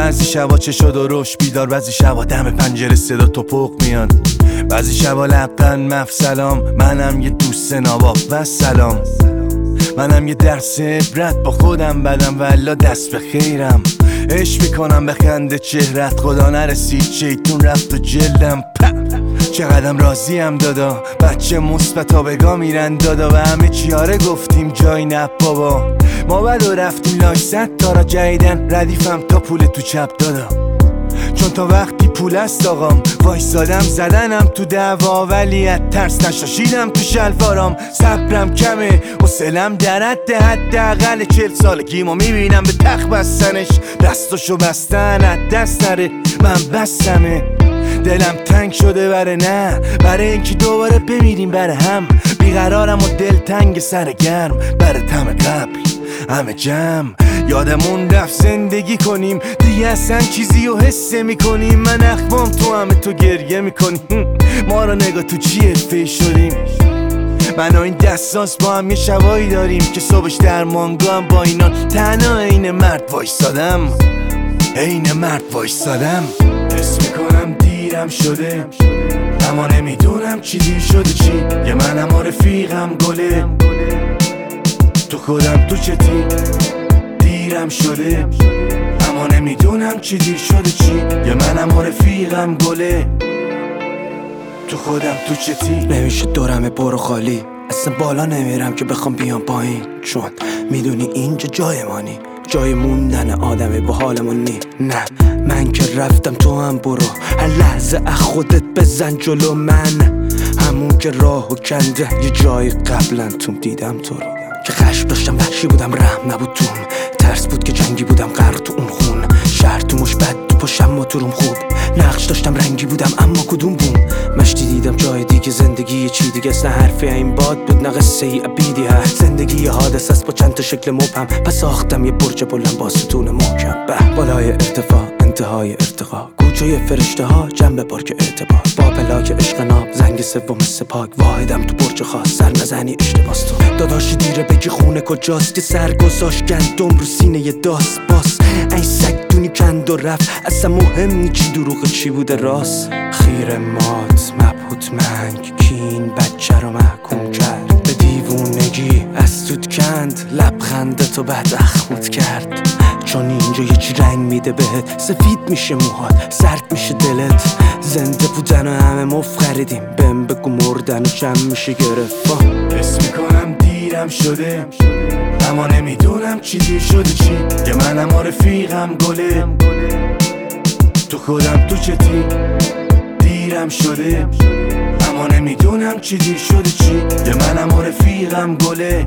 بعضی شبا چه شد و روش بیدار، بعضی شبا دم پنجره صدا توپق میاد، بعضی شبا لبخند مفسلام. منم یه دوست ناباب و سلام، منم یه درس عبرت با خودم بدم والا دست به خیرم. عشق میکنم به خنده چهرت، خدا نرسید شیطون رفت و جلدم. چقدرم راضیم دادا، بچه مثبتا بگا میرن دادا و همه چیاره گفتیم جای نه بابا. ما بد و رفتیم لاش 100 تا را جدیدن ردیفم تا پول تو چپ دادا، چون تا وقتی پول است آقام وایسادم زدنم تو دعوا، ولی از ترس نشاشیدم تو شلوارام. صبرم کمه حوصله‌ام در حداقل 40 سالگیمو میبینم به تخت بستنش، دستاشو بستن از دست نره. من بستمه دلم تنگ شده برای اینکه دوباره بمیریم بره هم. بیقرارم و دل تنگ سر گرم بره تم قبل همه جمع. یادمون رفت زندگی کنیم دیگه اصلا چیزی رو حس میکنیم. من اخمام تو همه تو گریه میکنیم، ما رو نگاه تو چیه فیش شدیم. من و این دستانس با هم یه شبایی داریم که صبحش در مانگو هم با اینا تنها عین مرد وایسادم، عین مرد وایسادم. حس میکنم دیرم شده اما نمیدونم چی دیر شده چی. یه منم و رفیقم گله تو خودم تو چتی. دیرم شده اما نمیدونم چی دیر شده چی. یه منم و رفیقم گله تو خودم تو چتی. نمیشه دورم برو خالی، اصلا بالا نمیرم که بخوام بیام پایین، چون میدونی اینجا جای مانی، جای موندن آدمی با حالمون نی. نه من که رفتم تو هم برو، هر لحظه از خودت بزن جلو. من همون که راهو کنده یه جای قبلا توم دیدم تو رو، که خشم داشتم وحشی بودم رحم نبود توم، ترس بود که جنگی بودم غرق تو اون خون. شهر تو مش بد تو پاشم ما تو روم خوب، نقش داشتم رنگی بودم اما کدوم بوم. مشتی دیدم جای دیگه، زندگی چی دیگه است، نه حرفی این باد بود نه قصه ای ابیدی هست. زندگی یه حادثه است با چند تا شکل مبهم، پس ساختم یه برج بلند با ستون محکم. به بالای ارتفاع انتهای ارتقا، گوچه فرشته ها جنب پارک اعتبار، با پلاک عشق ناب زنگ سوم سپاک. واحدم تو برج خاص سر نزنی اشتباس تو داداشی دیره بگی خونه کجاست، که سر گذاشت گندم رو سینه یه داس باس. این سگ دونی کند و رفت، اصلا مهم نی چی دروغ چی بوده راست. خیر مات مبهوت منگ کین بچه رو محکوم کرد به دیوونگی، از توت کند لبخنده تو بعد اخمت کرد. چون اینجا یه چی رنگ میده بهت، سفید میشه موهات سرد میشه دلت. زنده بودن و همه مفت خریدیم، بهم بگو مردن و جمع میشه گرفت. حس میکنم دیرم شده اما نمیدونم چی دیر شده چی. یه منم و رفیقم گله تو خودم تو چتی. دیرم شده اما نمیدونم چی دیر شده چی. یه منم و رفیقم گله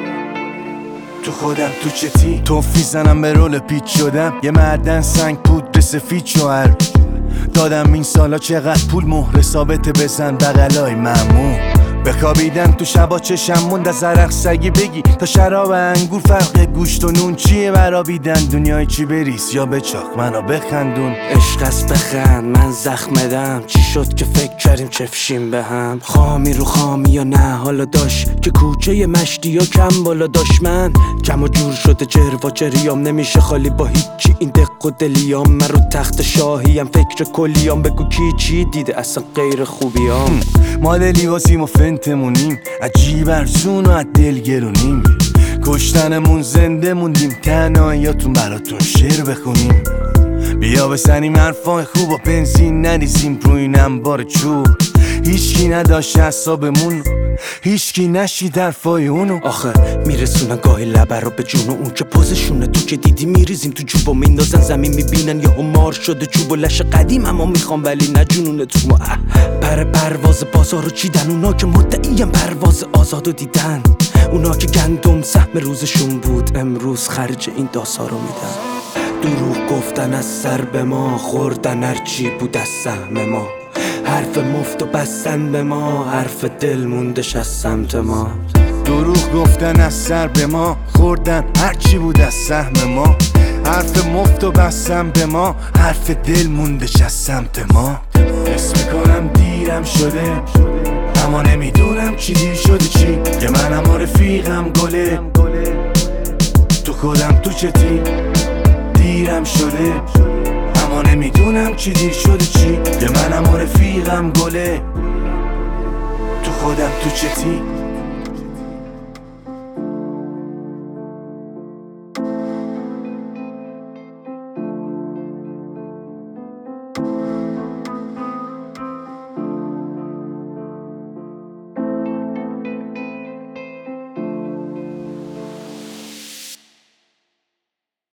تو خودم تو چتی. توفی زنم به رول پیچ شدم، یه معدن سنگ پودر سفید شوهر دادم. این سالا چقدر پول مهر ثابت بزن بغلای ممنون. بخوابیدن تو شبا چشم موند از عرق سگی بگی تا شراب انگور فرق گوشت و نون چیه برابیدن. دنیای چی بریز یا بچاق منو بخندون. عشق است بخند من زخمدم، چی شد که فکر کردیم چفشیم به هم. خامی رو خامی یا نه حالا داشت که کوچه مشتی یا کم بالا داشت. من کم و جور شده جروا جریام، نمیشه خالی با هیچی این دق و دلیام. من رو تخت شاهیم فکر کلیام، بگو کی چی دیده اصلا غیر خوبیام. ما لیواسیم و فنتمونیم، عجیب ارزون و از دل گرونیم. کشتنمون زنده موندیم، تنهاییاتون براتون شعر بخونیم. بیا بزنیم حرفای خوب و بنزین نریزیم روی این انبار چوب. هیچکی نداشت حسابمون، هیچکی نشید حرفای اونو. آخه میرسونن گاهی لبر رو به جون، اون که پوزشونه تو که دیدی میریزیم تو جوب و میندازن زمین. میبینن یهو مار شده چوب و لش قدیم، اما میخوام ولی نجونونه تو ما. پرواز بازارو چیدن اونا که مدعیم پرواز آزادو دیدن. اونا که گندم سهم روزشون بود، امروز خرج این داسا رو میدن. دروغ گفتن از سر به ما، خوردن هرچی بود از سهم ما. حرف مفت و بستن به ما، حرف دل موندش از سمت ما. دروغ گفتن از سر به ما، خوردن هرچی بود از سهم ما. حرف مفت و بستن به ما، حرف دل موندش از سمت ما. حس میکنم دیرم شده اما نمیدونم چی دیر شده چی. یه منم و رفیقم گله تو خودم تو چتی. دیرم شده اما نمیدونم چی دیر شده چی، که منم و رفیقم گله تو خودم تو چتی.